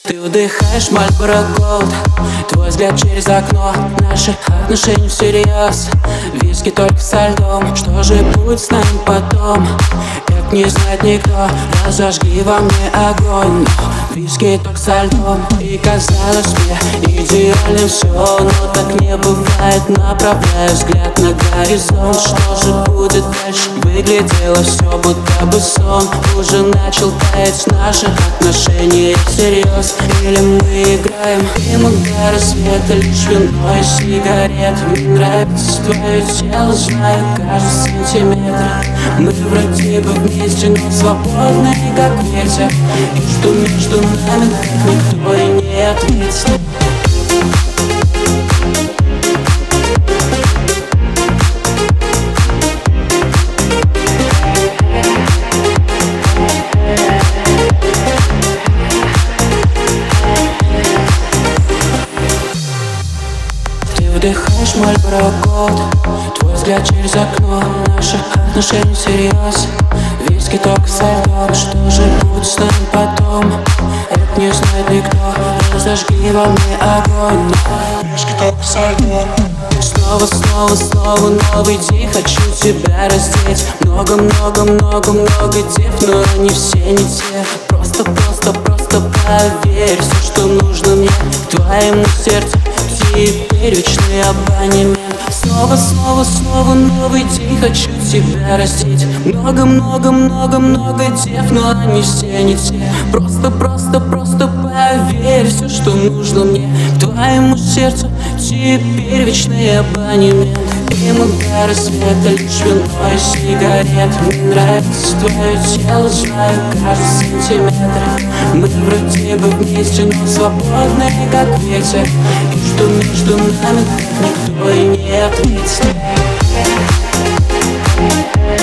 Ты вдыхаешь Marlboro Gold, твой взгляд через окно. Наши отношения всерьез, виски только со льдом. Что же будет с нами потом, это не знает никто. Разожги во мне огонь, но виски только со льдом. И казалось мне идеальным все, но так не бывает. Направляю взгляд на горизонт, что же будет дальше? Выглядело все будто бы сон. Уже начал таять в наших отношениях всерьез. Или мы играем мимо до рассвета, лишь вино и сигарет. Мне нравится твое тело, знаю каждый сантиметр. Мы вроде бы вместе, но свободные, как ветер. И что между нами, никто и не ответит. Вдыхаешь Marlboro Gold, твой взгляд через окно. Наши отношения всерьез, виски только со льдом. Что же будет с нами потом, это не знает никто. Разожги во мне огонь, но виски только со льдом. Снова новый день, хочу тебя раздеть. Много дев, но они все не те. Просто поверь, все, что нужно мне, к твоему сердцу. Теперь вечный абонемент. Снова новый день, хочу тебя растить. Много дев, но они все не те. Просто поверь, все, что нужно мне, к твоему сердцу. Теперь вечный абонемент. Мимо до рассвета, лишь вино и сигарет. Мне нравится твое тело, знаю каждый сантиметр. Мы вроде бы вместе, но свободные, как ветер. И что между нами, никто и не ответит.